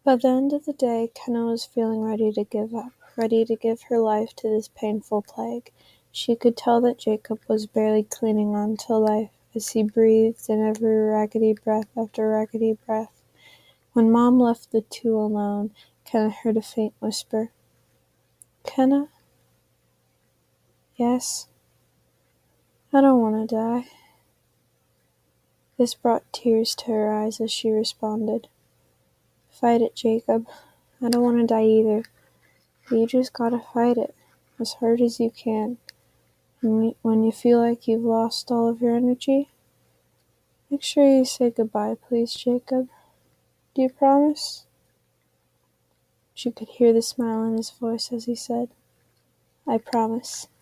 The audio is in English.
By the end of the day, Kenna was feeling ready to give up, ready to give her life to this painful plague. She could tell that Jacob was barely clinging on to life as he breathed in every raggedy breath after raggedy breath. When Mom left the two alone, Kenna heard a faint whisper. "Kenna?" "Yes?" "I don't want to die." This brought tears to her eyes as she responded. "Fight it, Jacob. I don't want to die either. But you just gotta fight it, as hard as you can. And when you feel like you've lost all of your energy, make sure you say goodbye, please, Jacob. Do you promise?" She could hear the smile in his voice as he said, "I promise."